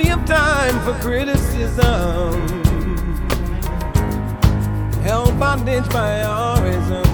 plenty of time for criticism, held bondage by our ism.